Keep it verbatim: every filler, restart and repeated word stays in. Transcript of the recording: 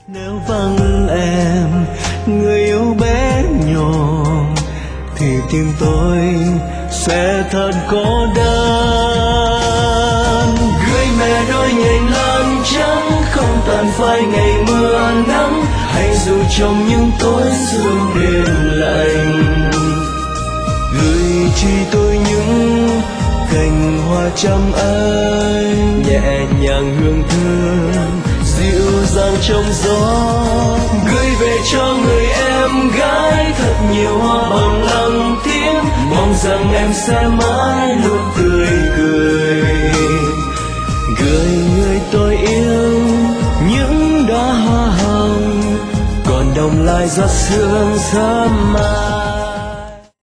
Nếu vắng em, người yêu bé nhỏ, thì tim tôi sẽ thật cô đơn. Gửi mẹ đôi nhành lan trắng, không tàn phai ngày mưa nắng, hay dù trong những tối sương đêm lạnh. Gửi chi tôi những cành hoa trăm ấy, nhẹ nhàng hương thơm dịu dàng trong gió. Gửi về cho người em gái thật nhiều hoa bằng lặng tiếng, mong rằng em sẽ mãi luôn tươi cười. Gửi người tôi yêu những đóa hoa hồng, còn đông lại giọt sương sớm mai.